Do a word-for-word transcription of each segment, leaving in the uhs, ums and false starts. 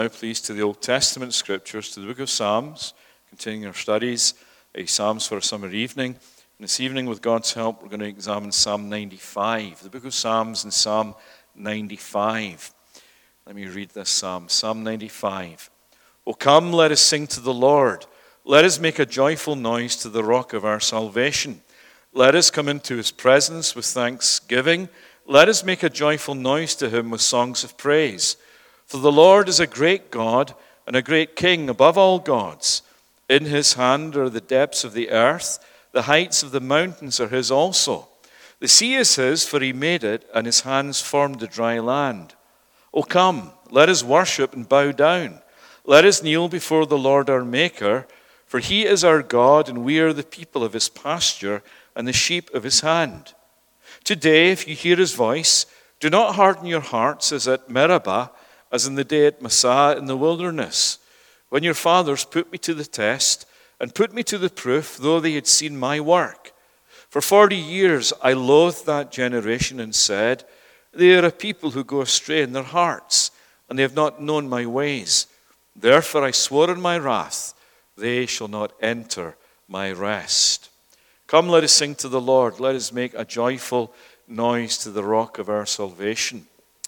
Now please to the Old Testament scriptures, to the book of Psalms, continuing our studies, a Psalms for a summer evening. And this evening, with God's help, we're going to examine Psalm ninety-five, the book of Psalms and Psalm ninety-five. Let me read this psalm, Psalm ninety-five. O come, let us sing to the Lord. Let us make a joyful noise to the rock of our salvation. Let us come into his presence with thanksgiving. Let us make a joyful noise to him with songs of praise. For the Lord is a great God and a great King above all gods. In his hand are the depths of the earth. The heights of the mountains are his also. The sea is his, for he made it, and his hands formed the dry land. O come, let us worship and bow down. Let us kneel before the Lord our Maker, for he is our God, and we are the people of his pasture and the sheep of his hand. Today, if you hear his voice, do not harden your hearts as at Meribah, as in the day at Massah in the wilderness, when your fathers put me to the test and put me to the proof, though they had seen my work. For forty years I loathed that generation and said, they are a people who go astray in their hearts, and they have not known my ways. Therefore I swore in my wrath, they shall not enter my rest. Come, let us sing to the Lord. Let us make a joyful noise to the rock of our salvation.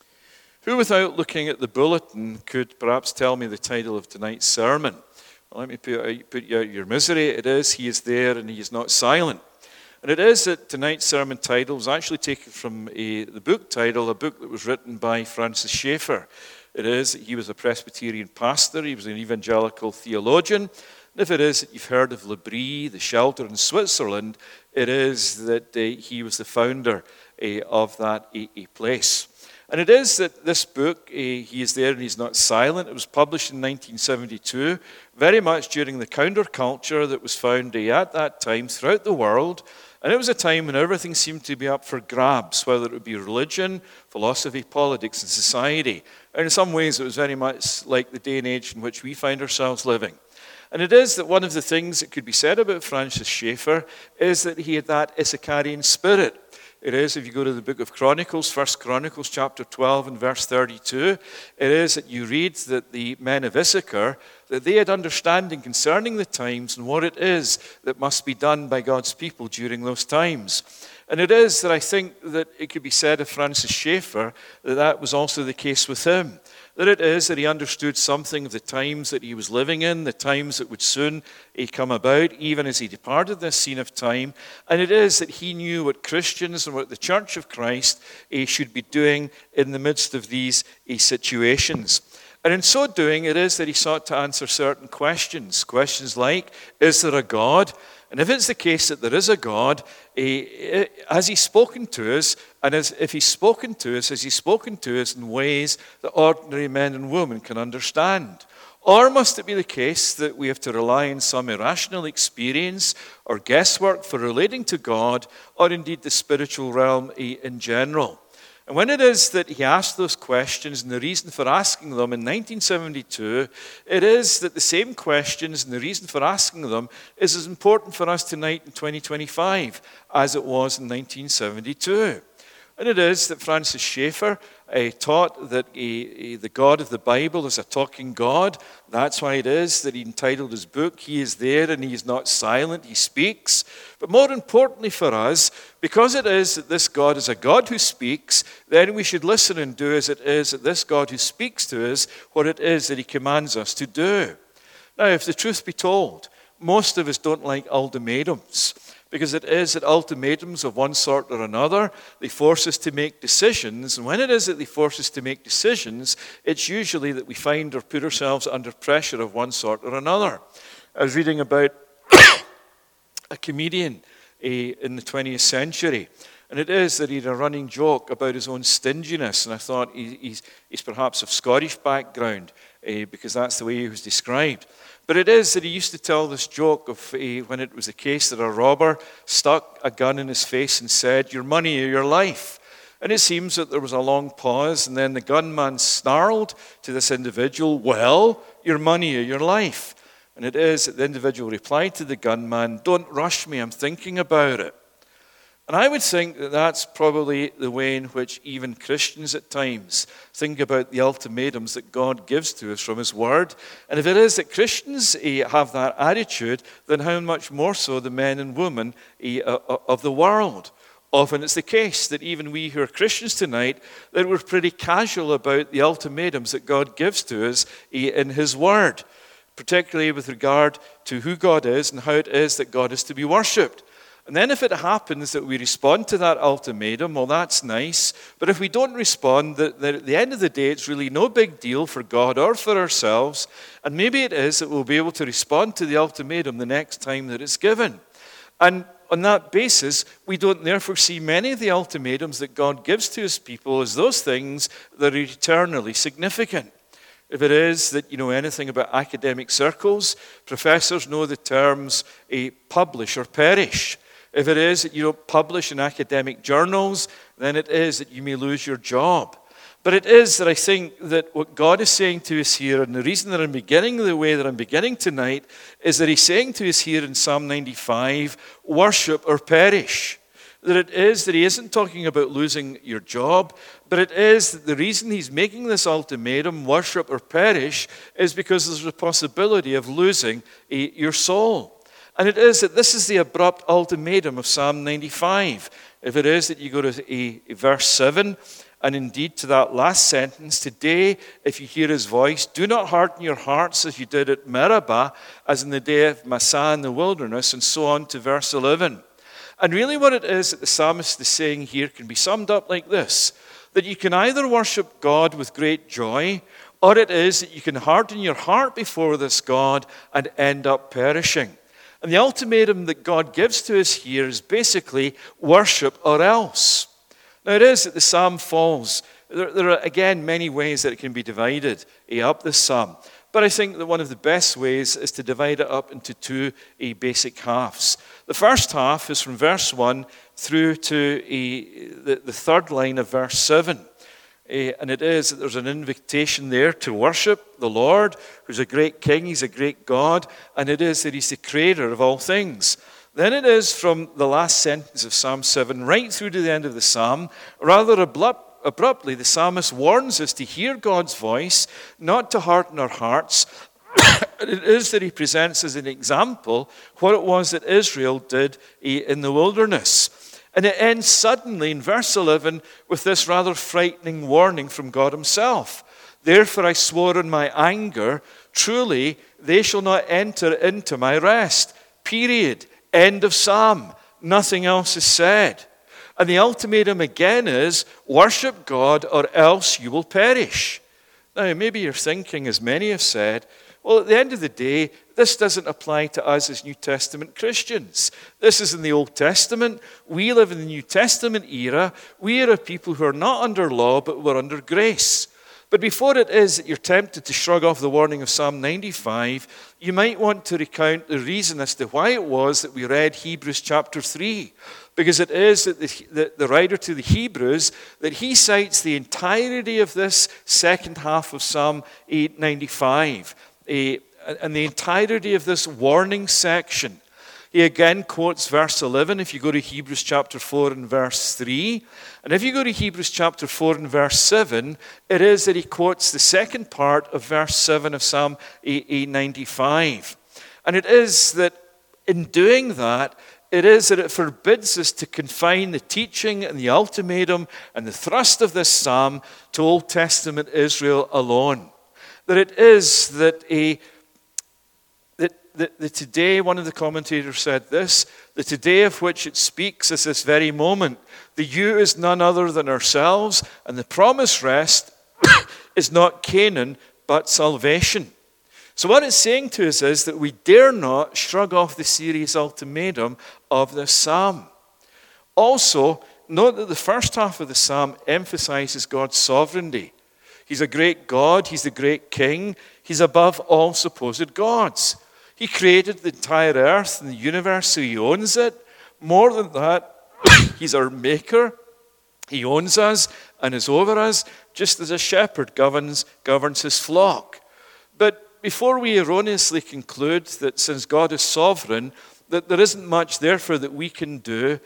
Who, without looking at the bulletin, could perhaps tell me the title of tonight's sermon? Well, let me put, put you out your misery. It is, He is there and He is not silent. And it is that tonight's sermon title was actually taken from a, the book title, a book that was written by Francis Schaeffer. It is that he was a Presbyterian pastor. He was an evangelical theologian. And if it is that you've heard of L'Abri, the shelter in Switzerland, it is that uh, he was the founder uh, of that uh, uh, place. And it is that this book, uh, He is There and He's Not Silent, it was published in nineteen seventy-two, very much during the counterculture that was found uh, at that time throughout the world. And it was a time when everything seemed to be up for grabs, whether it would be religion, philosophy, politics, and society. And in some ways, it was very much like the day and age in which we find ourselves living. And it is that one of the things that could be said about Francis Schaeffer is that he had that Issacharian spirit. It is, if you go to the book of Chronicles, First Chronicles chapter twelve and verse thirty-two, it is that you read that the men of Issachar, that they had understanding concerning the times and what it is that must be done by God's people during those times. And it is that I think that it could be said of Francis Schaeffer that that was also the case with him. That it is that he understood something of the times that he was living in, the times that would soon come about, even as he departed this scene of time. And it is that he knew what Christians and what the Church of Christ should be doing in the midst of these situations. And in so doing, it is that he sought to answer certain questions. Questions like, is there a God? And if it's the case that there is a God, eh, has he spoken to us? And as, if he's spoken to us, has he spoken to us in ways that ordinary men and women can understand? Or must it be the case that we have to rely on some irrational experience or guesswork for relating to God, or indeed the spiritual realm eh, in general? And when it is that he asked those questions, and the reason for asking them in nineteen seventy-two, it is that the same questions and the reason for asking them is as important for us tonight in twenty twenty-five as it was in nineteen seventy-two. And it is that Francis Schaeffer uh, taught that uh, uh, the God of the Bible is a talking God. That's why it is that he entitled his book, He is There and He is Not Silent, He Speaks. But more importantly for us, because it is that this God is a God who speaks, then we should listen and do as it is that this God who speaks to us, what it is that he commands us to do. Now, if the truth be told, most of us don't like ultimatums. Because it is that ultimatums of one sort or another, they force us to make decisions. And when it is that they force us to make decisions, it's usually that we find or put ourselves under pressure of one sort or another. I was reading about a comedian uh, in the twentieth century. And it is that he had a running joke about his own stinginess. And I thought he, he's, he's perhaps of Scottish background, uh, because that's the way he was described. But it is that he used to tell this joke of uh, when it was the case that a robber stuck a gun in his face and said, your money or your life. And it seems that there was a long pause, and then the gunman snarled to this individual, well, your money or your life. And it is that the individual replied to the gunman, don't rush me, I'm thinking about it. And I would think that that's probably the way in which even Christians at times think about the ultimatums that God gives to us from his word. And if it is that Christians eh, have that attitude, then how much more so the men and women eh, of the world. Often it's the case that even we who are Christians tonight, that we're pretty casual about the ultimatums that God gives to us eh, in his word, particularly with regard to who God is and how it is that God is to be worshipped. And then if it happens that we respond to that ultimatum, well, that's nice. But if we don't respond, then at the end of the day, it's really no big deal for God or for ourselves. And maybe it is that we'll be able to respond to the ultimatum the next time that it's given. And on that basis, we don't therefore see many of the ultimatums that God gives to his people as those things that are eternally significant. If it is that you know anything about academic circles, professors know the terms eh, publish or perish. If it is that you don't publish in academic journals, then it is that you may lose your job. But it is that I think that what God is saying to us here, and the reason that I'm beginning the way that I'm beginning tonight, is that he's saying to us here in Psalm ninety-five, worship or perish. That it is that he isn't talking about losing your job, but it is that the reason he's making this ultimatum, worship or perish, is because there's a possibility of losing eh, your soul. And it is that this is the abrupt ultimatum of Psalm ninety-five. If it is that you go to a, a verse seven, and indeed to that last sentence, today, if you hear his voice, do not harden your hearts as you did at Meribah, as in the day of Massah in the wilderness, and so on to verse eleven. And really what it is that the psalmist is saying here can be summed up like this, that you can either worship God with great joy, or it is that you can harden your heart before this God and end up perishing. And the ultimatum that God gives to us here is basically worship or else. Now it is that the psalm falls. There, there are, again, many ways that it can be divided eh, up this psalm. But I think that one of the best ways is to divide it up into two eh, basic halves. The first half is from verse one through to eh, the, the third line of verse seven. Uh, and it is that there's an invitation there to worship the Lord, who's a great king, he's a great God, and it is that he's the creator of all things. Then it is from the last sentence of Psalm seven right through to the end of the psalm, rather abrupt, abruptly, the psalmist warns us to hear God's voice, not to harden our hearts. It is that he presents as an example what it was that Israel did in the wilderness. And it ends suddenly in verse eleven with this rather frightening warning from God himself. Therefore I swore in my anger, truly they shall not enter into my rest. Period. End of psalm. Nothing else is said. And the ultimatum again is, worship God or else you will perish. Now maybe you're thinking, as many have said, well, at the end of the day, this doesn't apply to us as New Testament Christians. This is in the Old Testament. We live in the New Testament era. We are a people who are not under law, but we're under grace. But before it is that you're tempted to shrug off the warning of Psalm ninety-five, you might want to recount the reason as to why it was that we read Hebrews chapter three. Because it is that the, the, the writer to the Hebrews, that he cites the entirety of this second half of Psalm eight ninety-five. A, and the entirety of this warning section. He again quotes verse eleven if you go to Hebrews chapter four and verse three. And if you go to Hebrews chapter four and verse seven, it is that he quotes the second part of verse seven of Psalm eight ninety-five. And it is that in doing that, it is that it forbids us to confine the teaching and the ultimatum and the thrust of this psalm to Old Testament Israel alone. That it is that a that, that, that today, one of the commentators said this, the today of which it speaks is this very moment. The you is none other than ourselves, and the promised rest is not Canaan, but salvation. So what it's saying to us is that we dare not shrug off the serious ultimatum of this psalm. Also, note that the first half of the psalm emphasizes God's sovereignty. He's a great God. He's the great king. He's above all supposed gods. He created the entire earth and the universe, so he owns it. More than that, he's our maker. He owns us and is over us, just as a shepherd governs, governs his flock. But before we erroneously conclude that since God is sovereign, that there isn't much therefore that we can do,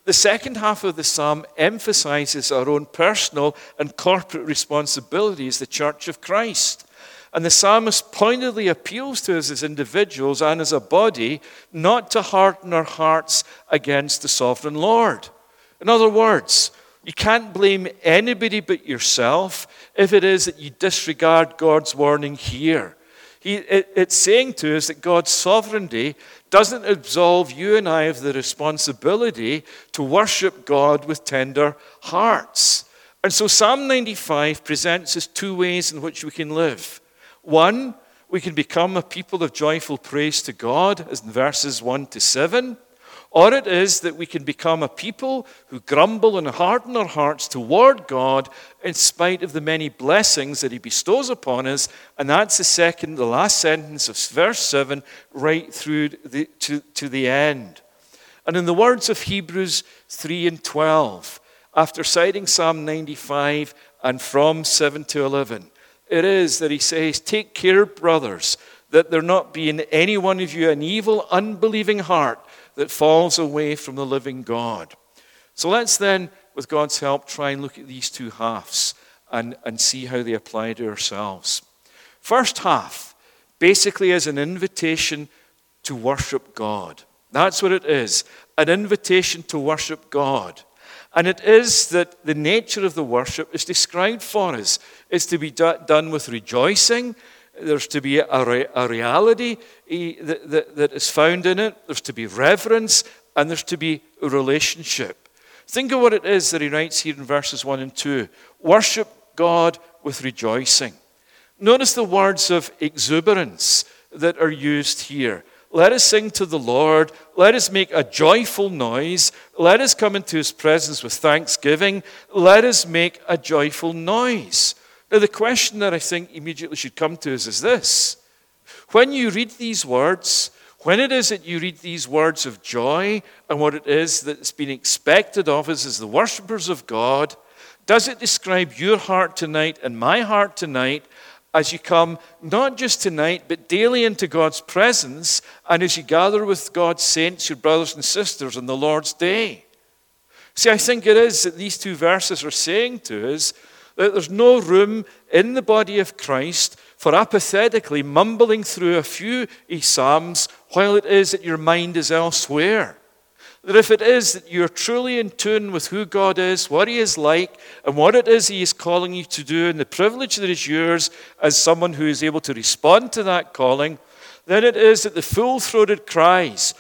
The second half of the psalm emphasizes our own personal and corporate responsibility as the church of Christ. And the psalmist pointedly appeals to us as individuals and as a body not to harden our hearts against the sovereign Lord. In other words, you can't blame anybody but yourself if it is that you disregard God's warning here. He, it, it's saying to us that God's sovereignty doesn't absolve you and I of the responsibility to worship God with tender hearts. And so Psalm ninety-five presents us two ways in which we can live. One, we can become a people of joyful praise to God, as in verses one to seven. Or it is that we can become a people who grumble and harden our hearts toward God in spite of the many blessings that he bestows upon us. And that's the second, the last sentence of verse seven, right through the, to, to the end. And in the words of Hebrews three and twelve, after citing Psalm ninety-five and from seven to eleven, it is that he says, "Take care, brothers, that there not be in any one of you an evil, unbelieving heart that falls away from the living God." So let's then, with God's help, try and look at these two halves and, and see how they apply to ourselves. First half basically is an invitation to worship God. That's what it is, an invitation to worship God. And it is that the nature of the worship is described for us. It's to be do- done with rejoicing. There's to be a, re- a reality that, that, that is found in it. There's to be reverence, and there's to be a relationship. Think of what it is that he writes here in verses one and two. Worship God with rejoicing. Notice the words of exuberance that are used here. Let us sing to the Lord. Let us make a joyful noise. Let us come into his presence with thanksgiving. Let us make a joyful noise. Now, the question that I think immediately should come to us is this. When you read these words, when it is that you read these words of joy and what it is that's been expected of us as the worshipers of God, does it describe your heart tonight and my heart tonight as you come not just tonight but daily into God's presence and as you gather with God's saints, your brothers and sisters on the Lord's day? See, I think it is that these two verses are saying to us that there's no room in the body of Christ for apathetically mumbling through a few psalms while it is that your mind is elsewhere. That if it is that you're truly in tune with who God is, what he is like, and what it is he is calling you to do, and the privilege that is yours as someone who is able to respond to that calling, then it is that the full-throated cries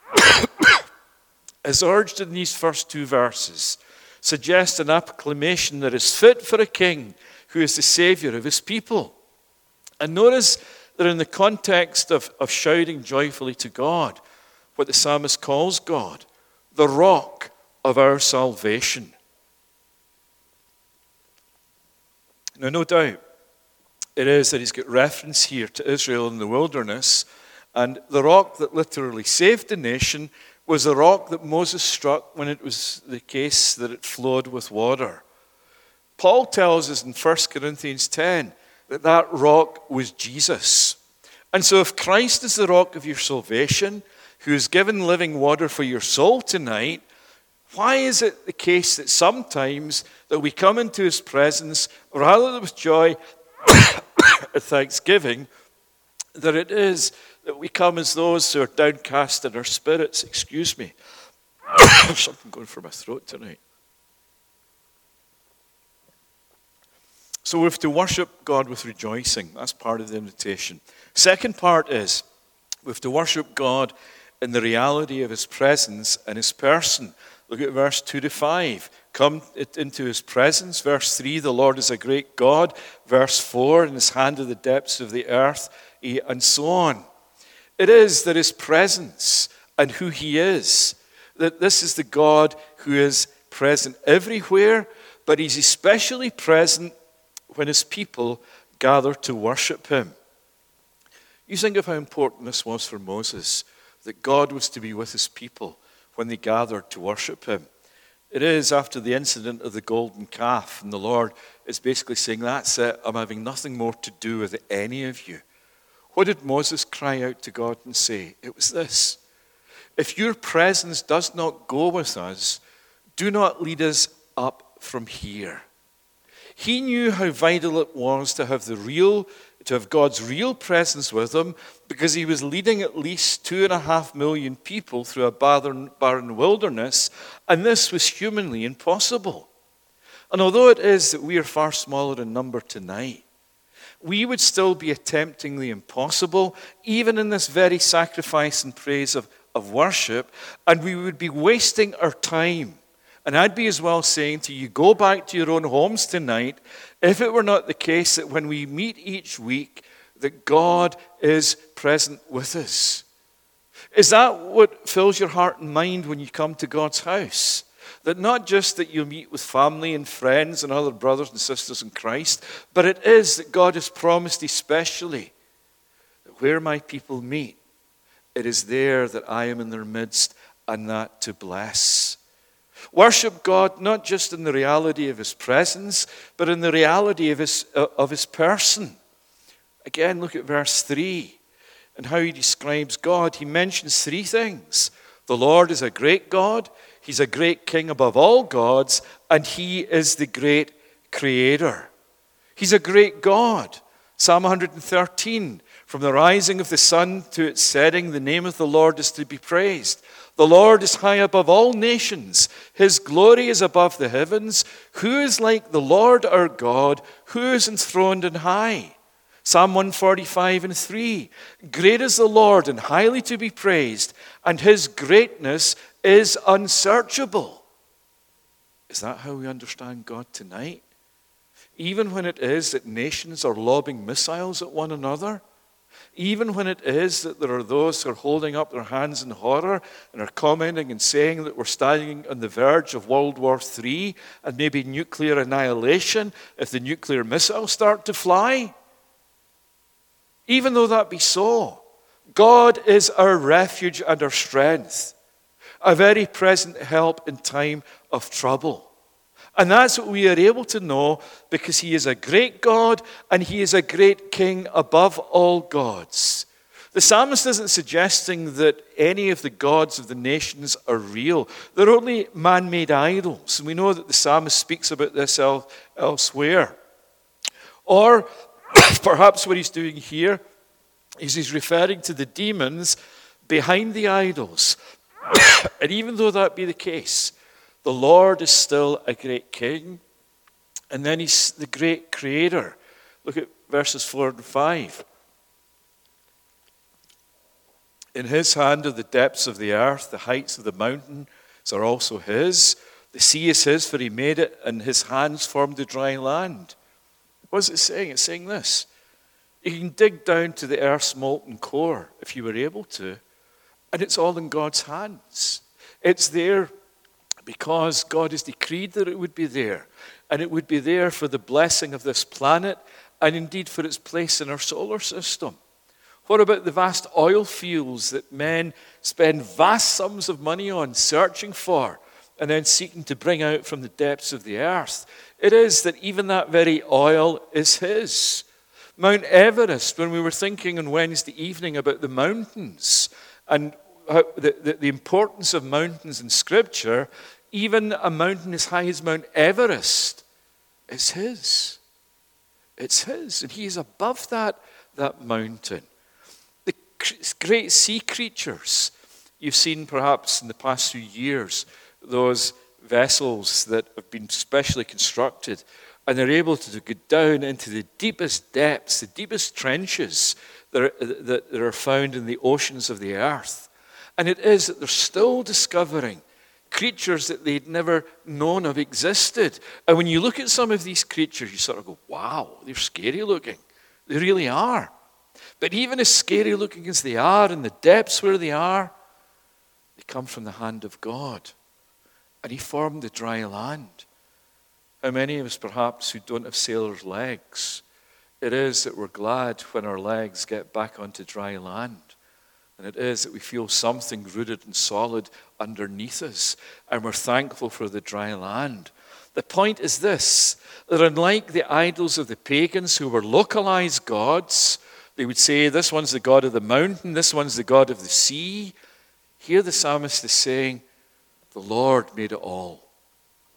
as urged in these first two verses suggest an acclamation that is fit for a king who is the savior of his people. And notice that in the context of, of shouting joyfully to God, what the psalmist calls God, the rock of our salvation. Now, no doubt, it is that he's got reference here to Israel in the wilderness, and the rock that literally saved the nation was the rock that Moses struck when it was the case that it flowed with water. Paul tells us in First Corinthians ten that that rock was Jesus. And so if Christ is the rock of your salvation, who has given living water for your soul tonight, why is it the case that sometimes that we come into his presence, rather than with joy and thanksgiving, that it is that we come as those who are downcast in our spirits? Excuse me. There's something going for my throat tonight. So we have to worship God with rejoicing. That's part of the invitation. Second part is we have to worship God in the reality of his presence and his person. Look at verse two to five. Come into his presence. Verse three, the Lord is a great God. Verse four, in his hand are the depths of the earth, and so on. It is that his presence and who he is, that this is the God who is present everywhere, but he's especially present when his people gather to worship him. You think of how important this was for Moses, that God was to be with his people when they gathered to worship him. It is after the incident of the golden calf, and the Lord is basically saying, that's it, I'm having nothing more to do with any of you. What did Moses cry out to God and say? It was this: if your presence does not go with us, do not lead us up from here. He knew how vital it was to have the real, to have God's real presence with him, because he was leading at least two and a half million people through a barren, barren wilderness, and this was humanly impossible. And although it is that we are far smaller in number tonight, we would still be attempting the impossible, even in this very sacrifice and praise of, of worship, and we would be wasting our time. And I'd be as well saying to you, go back to your own homes tonight, if it were not the case that when we meet each week, that God is present with us. Is that what fills your heart and mind when you come to God's house? That not just that you meet with family and friends and other brothers and sisters in Christ, but it is that God has promised especially that where my people meet, it is there that I am in their midst, and that to bless. Worship God not just in the reality of his presence, but in the reality of his, uh, of his person. Again, look at verse three and how he describes God. He mentions three things. The Lord is a great God. He's a great king above all gods, and he is the great creator. He's a great God. Psalm one hundred thirteen, from the rising of the sun to its setting, the name of the Lord is to be praised. The Lord is high above all nations. His glory is above the heavens. Who is like the Lord our God? Who is enthroned on high? Psalm one forty-five and three. Great is the Lord and highly to be praised, and his greatness is unsearchable. Is that how we understand God tonight? Even when it is that nations are lobbing missiles at one another, even when it is that there are those who are holding up their hands in horror and are commenting and saying that we're standing on the verge of World War Three and maybe nuclear annihilation if the nuclear missiles start to fly, even though that be so, God is our refuge and our strength, a very present help in time of trouble. And that's what we are able to know, because he is a great God and he is a great king above all gods. The psalmist isn't suggesting that any of the gods of the nations are real. They're only man-made idols. And we know that the psalmist speaks about this el- elsewhere. Or perhaps what he's doing here is he's referring to the demons behind the idols. And even though that be the case, the Lord is still a great king. And then he's the great creator. Look at verses four and five. In his hand are the depths of the earth, the heights of the mountains are also his. The sea is his, for he made it, and his hands formed the dry land. What is it saying? It's saying this. You can dig down to the earth's molten core if you were able to, and it's all in God's hands. It's there because God has decreed that it would be there, and it would be there for the blessing of this planet, and indeed for its place in our solar system. What about the vast oil fields that men spend vast sums of money on searching for and then seeking to bring out from the depths of the earth? It is that even that very oil is his. Mount Everest, when we were thinking on Wednesday evening about the mountains and how the, the, the importance of mountains in Scripture, even a mountain as high as Mount Everest is his. It's his, and he is above that, that mountain. The great sea creatures, you've seen perhaps in the past few years, those vessels that have been specially constructed, and they're able to go down into the deepest depths, the deepest trenches that are, that, that are found in the oceans of the earth. And it is that they're still discovering creatures that they'd never known of existed. And when you look at some of these creatures, you sort of go, wow, they're scary looking. They really are. But even as scary looking as they are, in the depths where they are, they come from the hand of God. And he formed the dry land. How many of us perhaps who don't have sailors' legs, it is that we're glad when our legs get back onto dry land. And it is that we feel something rooted and solid underneath us. And we're thankful for the dry land. The point is this, that unlike the idols of the pagans who were localized gods, they would say this one's the god of the mountain, this one's the god of the sea. Here the psalmist is saying, the Lord made it all.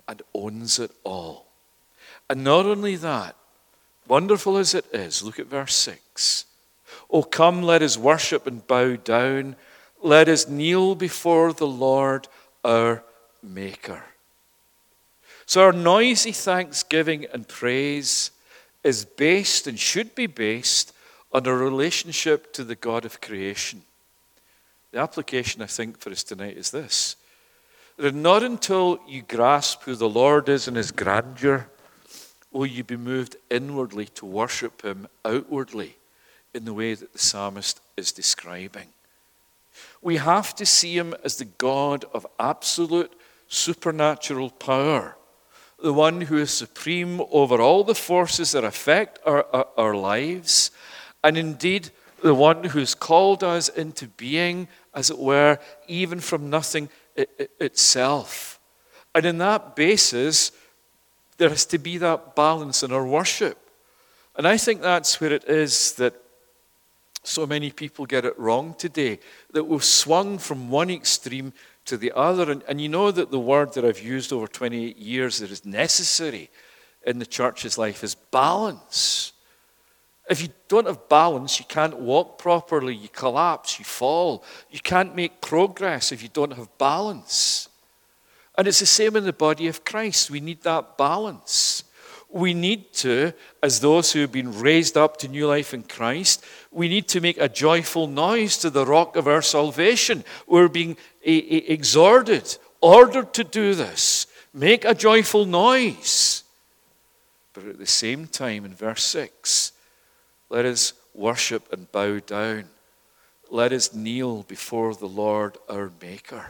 and owns it all. And not only that, wonderful as it is, look at verse six. Oh, come, let us worship and bow down. Let us kneel before the Lord our Maker. So our noisy thanksgiving and praise is based and should be based on a relationship to the God of creation. The application, I think, for us tonight is this. That not until you grasp who the Lord is in his grandeur will you be moved inwardly to worship him outwardly in the way that the psalmist is describing. We have to see him as the God of absolute supernatural power, the one who is supreme over all the forces that affect our, our, our lives, and indeed the one who has called us into being, as it were, even from nothing it, it, itself. And in that basis, there has to be that balance in our worship. And I think that's where it is that so many people get it wrong today, that we've swung from one extreme to the other. And, and you know that the word that I've used over twenty-eight years that is necessary in the church's life is balance. If you don't have balance, you can't walk properly, you collapse, you fall. You can't make progress if you don't have balance. And it's the same in the body of Christ. We need that balance. We need to, as those who have been raised up to new life in Christ, we need to make a joyful noise to the rock of our salvation. We're being exhorted, ordered to do this. Make a joyful noise. But at the same time, in verse six, let us worship and bow down. Let us kneel before the Lord our Maker.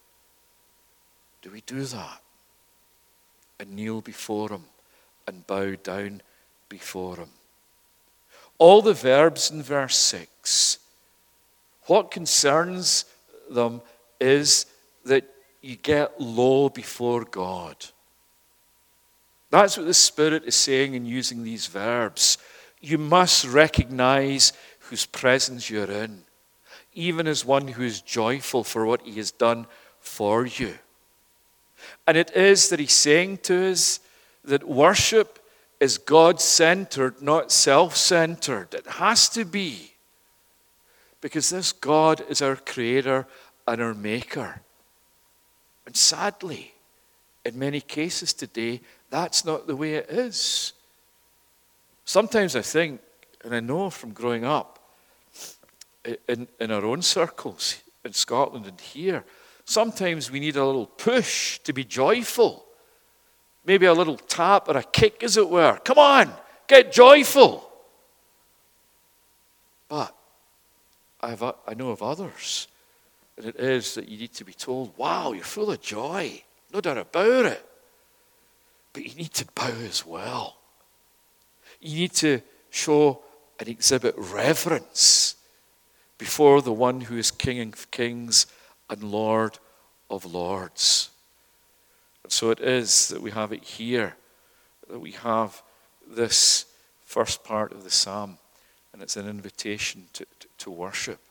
Do we do that? And kneel before him and bow down before him. All the verbs in verse six, what concerns them is that you get low before God. That's what the Spirit is saying in using these verbs. You must recognize whose presence you're in, even as one who is joyful for what he has done for you. And it is that he's saying to us that worship is God-centered, not self-centered. It has to be. Because this God is our creator and our maker. And sadly, in many cases today, that's not the way it is. Sometimes I think, and I know from growing up in, in our own circles in Scotland and here, sometimes we need a little push to be joyful. Maybe a little tap or a kick, as it were. Come on, get joyful. But I, have, I know of others, and it is that you need to be told, wow, you're full of joy. No doubt about it. But you need to bow as well. You need to show and exhibit reverence before the one who is King of Kings and Lord of Lords. And so it is that we have it here, that we have this first part of the psalm, and it's an invitation to, to, to worship.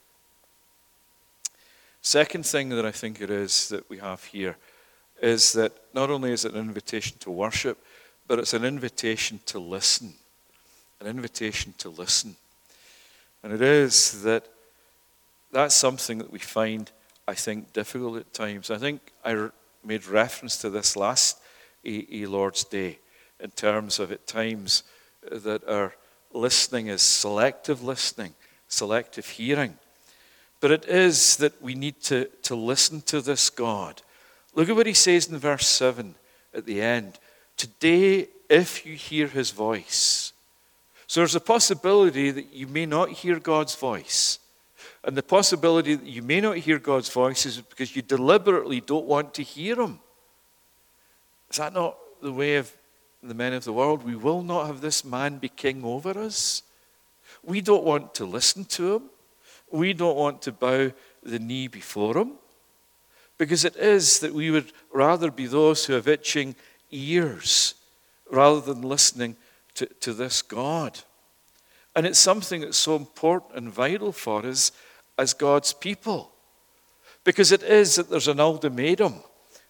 Second thing that I think it is that we have here is that not only is it an invitation to worship, but it's an invitation to listen. An invitation to listen. And it is that that's something that we find, I think, difficult at times. I think I made reference to this last a, a Lord's Day in terms of at times that our listening is selective listening, selective hearing. But it is that we need to, to listen to this God. Look at what he says in verse seven at the end. Today, if you hear his voice. So there's a possibility that you may not hear God's voice. And the possibility that you may not hear God's voice is because you deliberately don't want to hear him. Is that not the way of the men of the world? We will not have this man be king over us. We don't want to listen to him. We don't want to bow the knee before him. Because it is that we would rather be those who have itching ears rather than listening to, to this God. And it's something that's so important and vital for us as God's people. Because it is that there's an ultimatum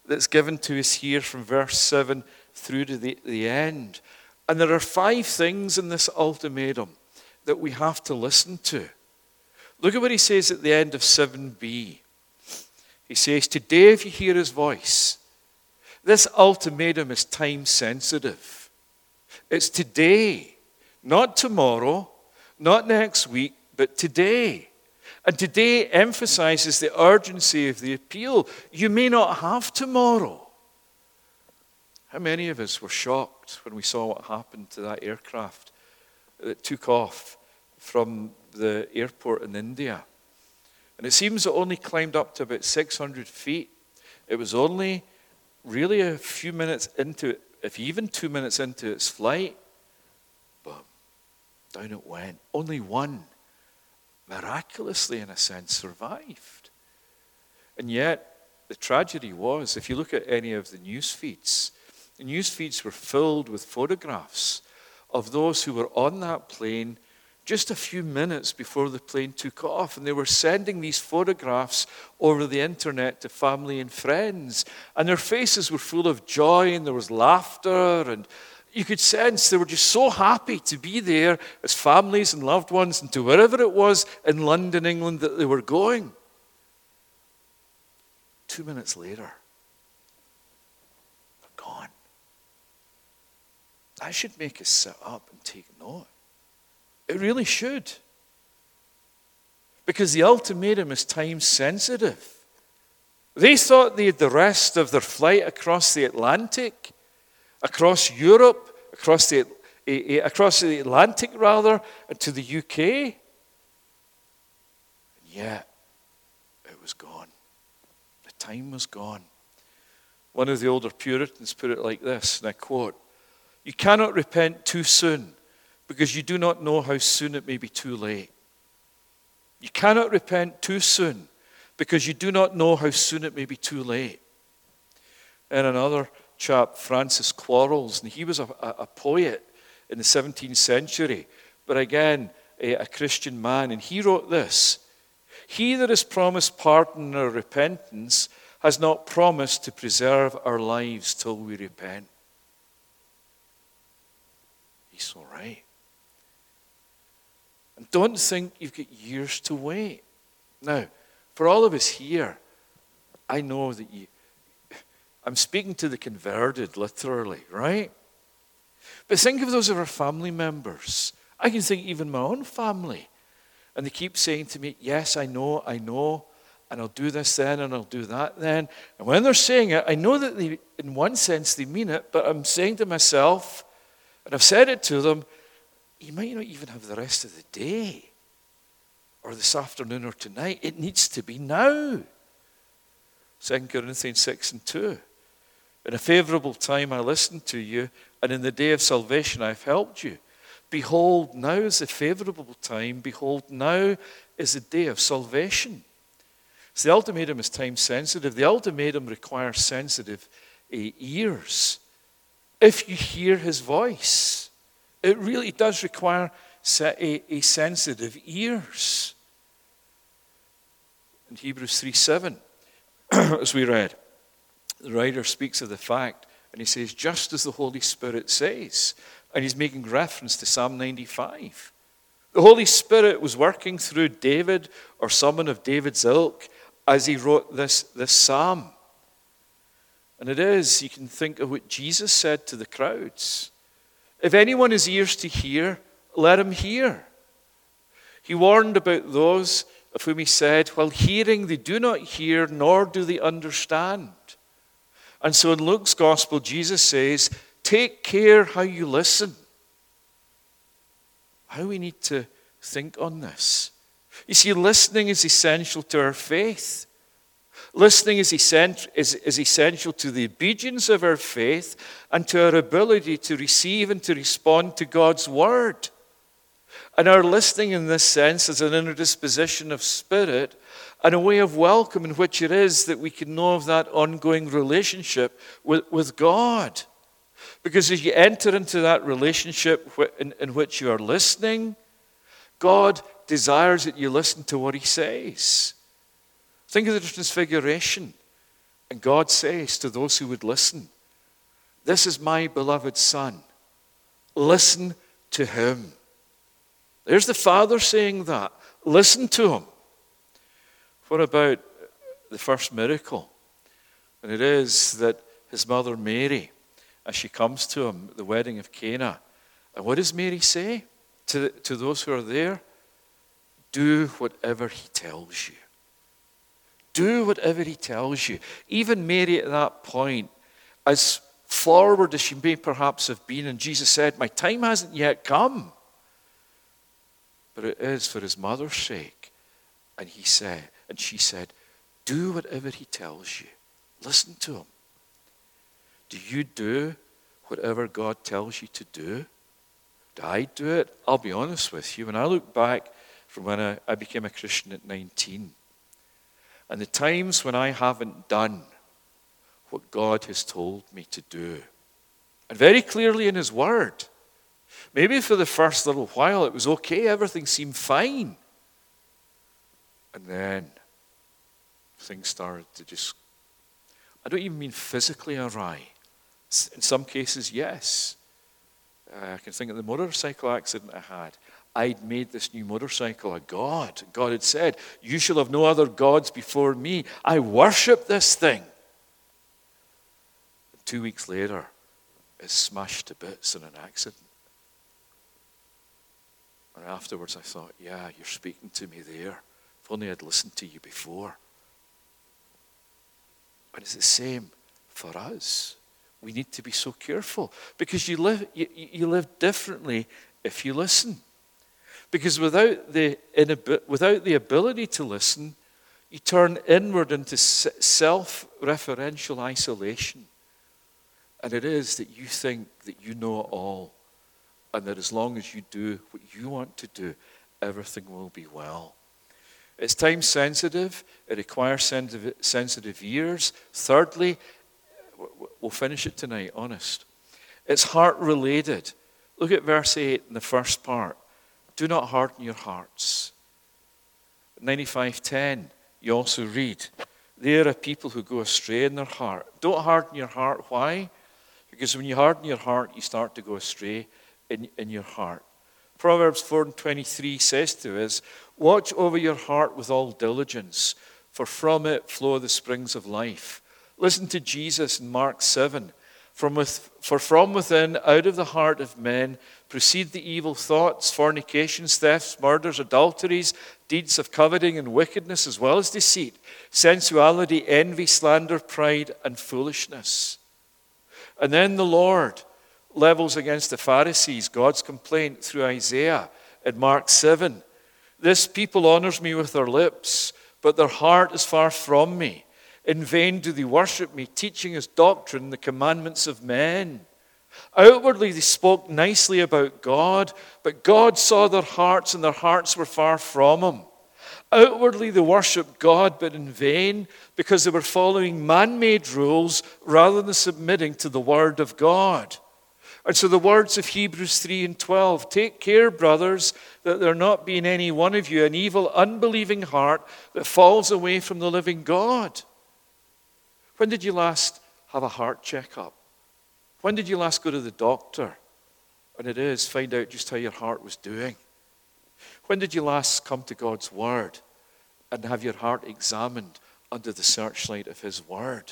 that's given to us here from verse seven through to the, the end. And there are five things in this ultimatum that we have to listen to. Look at what he says at the end of seven b. He says, today if you hear his voice, this ultimatum is time sensitive. It's today, not tomorrow, not next week, but today. And today emphasizes the urgency of the appeal. You may not have tomorrow. How many of us were shocked when we saw what happened to that aircraft that took off from the airport in India? And it seems it only climbed up to about six hundred feet. It was only really a few minutes into it, if even two minutes into its flight, boom, down it went. Only one, miraculously in a sense, survived. And yet, the tragedy was, if you look at any of the news feeds, the news feeds were filled with photographs of those who were on that plane just a few minutes before the plane took off. And they were sending these photographs over the internet to family and friends. And their faces were full of joy, and there was laughter. And you could sense they were just so happy to be there as families and loved ones and to wherever it was in London, England that they were going. Two minutes later, they're gone. That should make us sit up and take note. It really should. Because the ultimatum is time sensitive. They thought they had the rest of their flight across the Atlantic, across Europe, across the, across the Atlantic rather, and to the U K. And yet, it was gone. The time was gone. One of the older Puritans put it like this, and I quote, "You cannot repent too soon, because you do not know how soon it may be too late. You cannot repent too soon, because you do not know how soon it may be too late." And another chap, Francis Quarles, and he was a, a, a poet in the seventeenth century, but again, a, a Christian man, and he wrote this: "He that has promised pardon or repentance has not promised to preserve our lives till we repent." He's so right. And don't think you've got years to wait. Now, for all of us here, I know that you, I'm speaking to the converted, literally, right? But think of those of our family members. I can think even my own family. And they keep saying to me, yes, I know, I know, and I'll do this then, and I'll do that then. And when they're saying it, I know that they, in one sense they mean it, but I'm saying to myself, and I've said it to them, you might not even have the rest of the day or this afternoon or tonight. It needs to be now. Second Corinthians six and two. "In a favorable time I listened to you, and in the day of salvation I've helped you. Behold, now is the favorable time. Behold, now is the day of salvation." So the ultimatum is time sensitive. The ultimatum requires sensitive uh, ears. If you hear his voice, it really does require a, a sensitive ears. In Hebrews three seven, as we read, the writer speaks of the fact, and he says, just as the Holy Spirit says, and he's making reference to Psalm ninety-five. The Holy Spirit was working through David or someone of David's ilk as he wrote this, this psalm. And it is, you can think of what Jesus said to the crowds. If anyone has ears to hear, let him hear. He warned about those of whom he said, while hearing they do not hear, nor do they understand. And so in Luke's gospel, Jesus says, take care how you listen. How we need to think on this. You see, listening is essential to our faith. Listening is essential to the obedience of our faith and to our ability to receive and to respond to God's word. And our listening in this sense is an inner disposition of spirit and a way of welcome in which it is that we can know of that ongoing relationship with, with God. Because as you enter into that relationship in, in which you are listening, God desires that you listen to what he says. Think of the Transfiguration. And God says to those who would listen, this is my beloved Son. Listen to him. There's the Father saying that. Listen to him. What about the first miracle? And it is that his mother Mary, as she comes to him at the wedding of Cana, and what does Mary say to, to those who are there? Do whatever he tells you. Do whatever he tells you. Even Mary at that point, as forward as she may perhaps have been, and Jesus said, my time hasn't yet come. But it is for his mother's sake. And he said, and she said, do whatever he tells you. Listen to him. Do you do whatever God tells you to do? Do I do it? I'll be honest with you. When I look back from when I, I became a Christian at nineteen, and the times when I haven't done what God has told me to do, and very clearly in his word, maybe for the first little while it was okay, everything seemed fine. And then things started to just, I don't even mean physically awry. In some cases, yes. Uh, I can think of the motorcycle accident I had. I'd made this new motorcycle a god. God had said, you shall have no other gods before me. I worship this thing. And two weeks later, it's smashed to bits in an accident. And afterwards I thought, yeah, you're speaking to me there. If only I'd listened to you before. And it's the same for us. We need to be so careful because you live, you, you live differently if you listen. Because without the, without the ability to listen, you turn inward into self-referential isolation. And it is that you think that you know it all, and that as long as you do what you want to do, everything will be well. It's time sensitive. It requires sensitive, sensitive ears. Thirdly, we'll finish it tonight, honest. It's heart related. Look at verse eight in the first part. Do not harden your hearts. ninety-five ten, you also read, there are people who go astray in their heart. Don't harden your heart. Why? Because when you harden your heart, you start to go astray in, in your heart. Proverbs four and twenty-three says to us, watch over your heart with all diligence, for from it flow the springs of life. Listen to Jesus in Mark seven. From with, for from within, out of the heart of men, proceed the evil thoughts, fornications, thefts, murders, adulteries, deeds of coveting and wickedness, as well as deceit, sensuality, envy, slander, pride, and foolishness. And then the Lord levels against the Pharisees God's complaint through Isaiah in Mark seven. This people honors me with their lips, but their heart is far from me. In vain do they worship me, teaching as doctrine the commandments of men. Outwardly they spoke nicely about God, but God saw their hearts, and their hearts were far from him. Outwardly they worshipped God, but in vain, because they were following man-made rules rather than submitting to the word of God. And so the words of Hebrews three and twelve, take care, brothers, that there not be in any one of you an evil, unbelieving heart that falls away from the living God. When did you last have a heart checkup? When did you last go to the doctor? And it is, find out just how your heart was doing. When did you last come to God's word and have your heart examined under the searchlight of his word?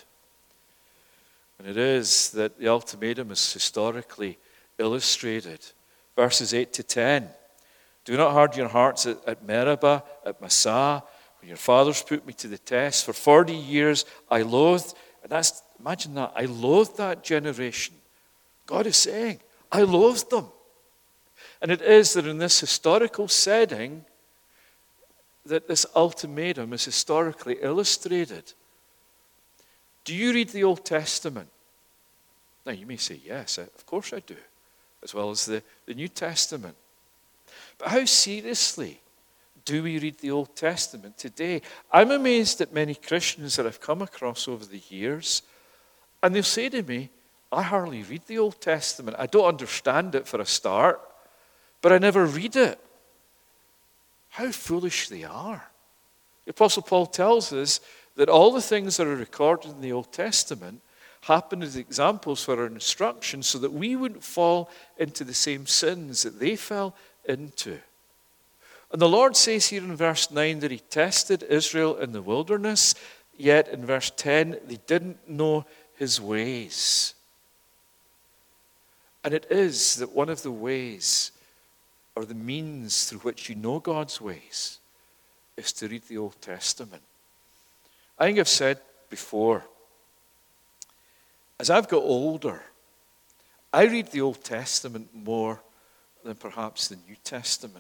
And it is that the ultimatum is historically illustrated. Verses eight to ten. Do not harden your hearts at, at Meribah, at Massah, when your fathers put me to the test. For forty years I loathed, and that's, imagine that, I loathed that generation. God is saying, I loathed them. And it is that in this historical setting, that this ultimatum is historically illustrated. Do you read the Old Testament? Now you may say, yes, of course I do, as well as the, the New Testament. But how seriously do we read the Old Testament today? I'm amazed at many Christians that I've come across over the years, and they'll say to me, I hardly read the Old Testament. I don't understand it for a start, but I never read it. How foolish they are. The Apostle Paul tells us that all the things that are recorded in the Old Testament happened as examples for our instruction so that we wouldn't fall into the same sins that they fell into. And the Lord says here in verse nine that he tested Israel in the wilderness, yet in verse ten they didn't know his ways. And it is that one of the ways, or the means through which you know God's ways, is to read the Old Testament. I think I've said before, as I've got older, I read the Old Testament more than perhaps the New Testament.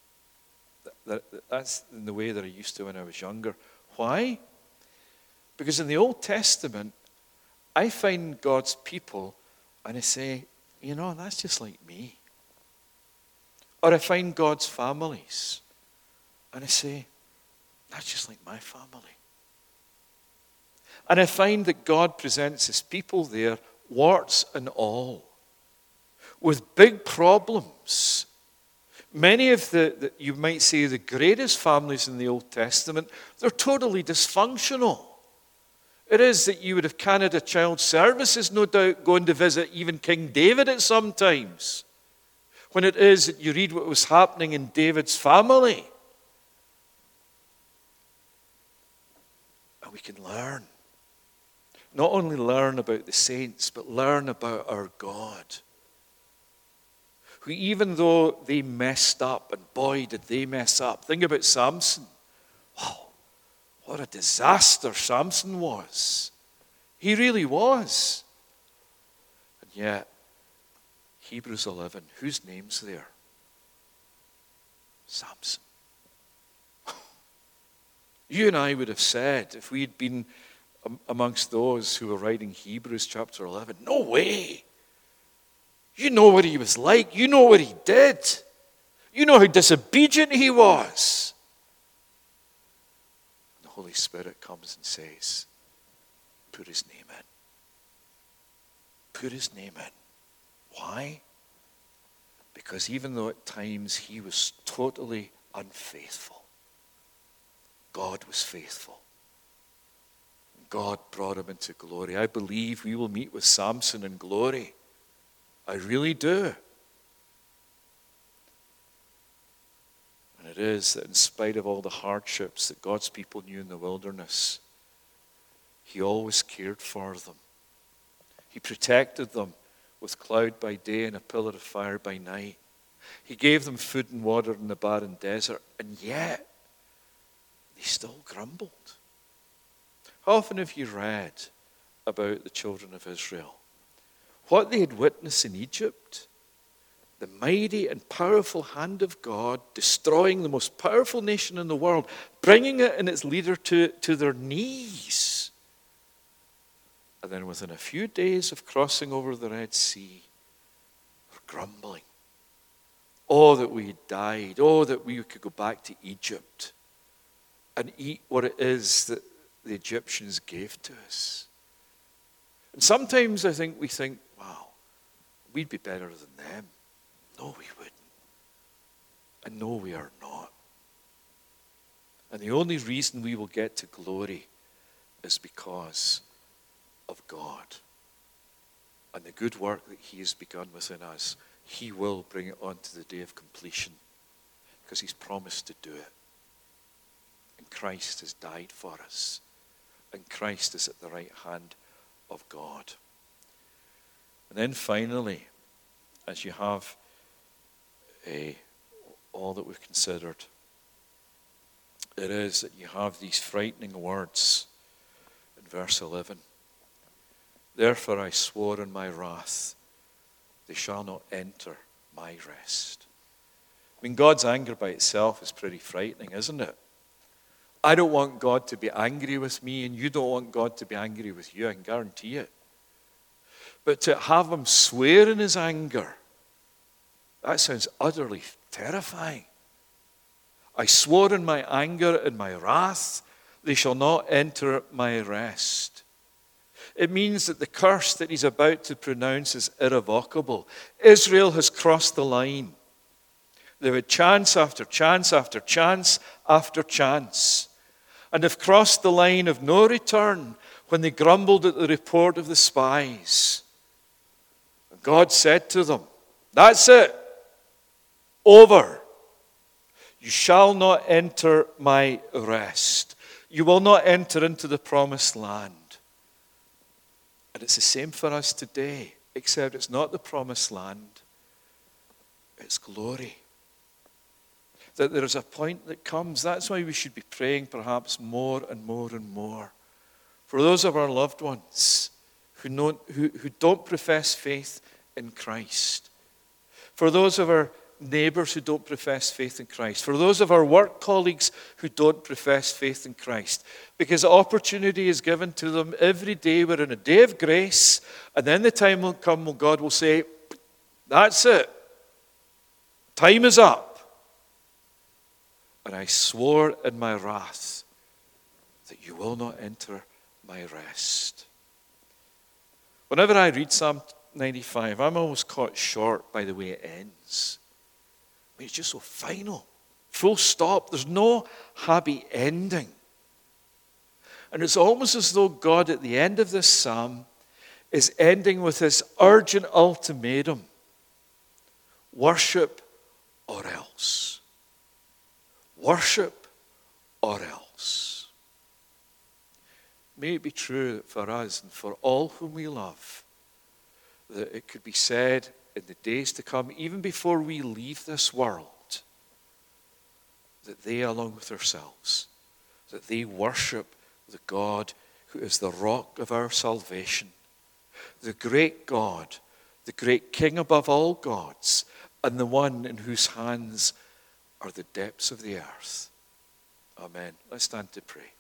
That's in the way that I used to when I was younger. Why? Because in the Old Testament, I find God's people and I say, you know, that's just like me. Or I find God's families and I say, that's just like my family. And I find that God presents his people there, warts and all, with big problems. Many of the, the, you might say, the greatest families in the Old Testament, they're totally dysfunctional. It is that you would have Canada Child Services, no doubt, going to visit even King David at some times. When it is that you read what was happening in David's family. And we can learn. Not only learn about the saints, but learn about our God. Who, even though they messed up, and boy did they mess up. Think about Samson. Wow, what a disaster Samson was. He really was. And yet, Hebrews eleven, whose name's there? Samson. You and I would have said, if we'd been amongst those who were writing Hebrews chapter eleven, no way. You know what he was like. You know what he did. You know how disobedient he was. The Holy Spirit comes and says, put his name in. Put his name in. Why? Because even though at times he was totally unfaithful, God was faithful. God brought him into glory. I believe we will meet with Samson in glory. I really do. And it is that in spite of all the hardships that God's people knew in the wilderness, he always cared for them. He protected them with cloud by day and a pillar of fire by night. He gave them food and water in the barren desert, and yet they still grumbled. How often have you read about the children of Israel? What they had witnessed in Egypt, the mighty and powerful hand of God destroying the most powerful nation in the world, bringing it and its leader to, to their knees. And then within a few days of crossing over the Red Sea, they're grumbling. Oh, that we had died. Oh, that we could go back to Egypt and eat what it is that the Egyptians gave to us. And sometimes I think we think, wow, we'd be better than them. No, we wouldn't. And no, we are not. And the only reason we will get to glory is because of God. And the good work that he has begun within us, he will bring it on to the day of completion because he's promised to do it. And Christ has died for us. And Christ is at the right hand of God. And then finally, as you have a, all that we've considered, it is that you have these frightening words in verse eleven. Therefore I swore in my wrath, they shall not enter my rest. I mean, God's anger by itself is pretty frightening, isn't it? I don't want God to be angry with me, and you don't want God to be angry with you, I can guarantee it. But to have him swear in his anger, that sounds utterly terrifying. I swore in my anger and my wrath, they shall not enter my rest. It means that the curse that he's about to pronounce is irrevocable. Israel has crossed the line. They've had chance after chance after chance after chance. and have crossed the line of no return when they grumbled at the report of the spies. And God said to them, that's it. Over. You shall not enter my rest. You will not enter into the promised land. And it's the same for us today, except it's not the promised land. It's glory. That there is a point that comes. That's why we should be praying perhaps more and more and more. For those of our loved ones who don't, who, who don't profess faith in Christ. For those of our neighbors who don't profess faith in Christ. For those of our work colleagues who don't profess faith in Christ. Because opportunity is given to them every day. We're in a day of grace. And then the time will come when God will say, that's it. Time is up. And I swore in my wrath that you will not enter my rest. Whenever I read Psalm ninety-five, I'm always caught short by the way it ends. I mean, it's just so final. Full stop. There's no happy ending. And it's almost as though God at the end of this psalm is ending with this urgent ultimatum. Worship or else. Worship or else. May it be true for us and for all whom we love that it could be said in the days to come, even before we leave this world, that they, along with ourselves, that they worship the God who is the rock of our salvation, the great God, the great King above all gods, and the one in whose hands are the depths of the earth. Amen. Let's stand to pray.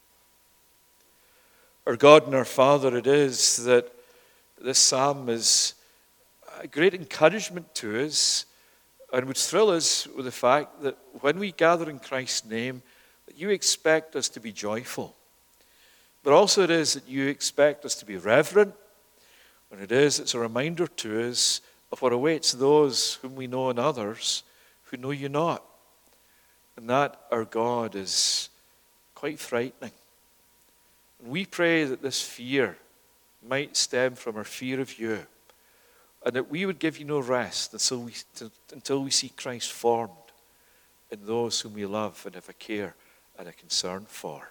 Our God and our Father, it is that this psalm is a great encouragement to us and would thrill us with the fact that when we gather in Christ's name, that you expect us to be joyful. But also it is that you expect us to be reverent. And it is, it's a reminder to us of what awaits those whom we know and others who know you not. And that, our God, is quite frightening. And we pray that this fear might stem from our fear of you, and that we would give you no rest until we, until we see Christ formed in those whom we love and have a care and a concern for.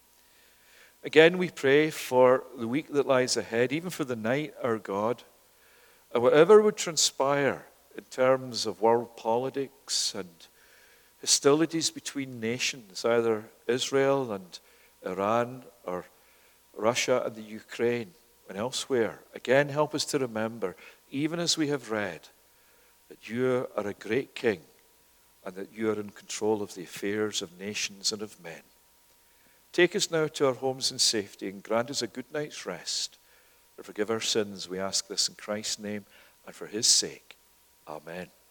Again, we pray for the week that lies ahead, even for the night, our God, and whatever would transpire in terms of world politics and hostilities between nations, either Israel and Iran or Russia and the Ukraine and elsewhere. Again, help us to remember, even as we have read, that you are a great King and that you are in control of the affairs of nations and of men. Take us now to our homes in safety and grant us a good night's rest. And forgive our sins, we ask this in Christ's name and for his sake. Amen.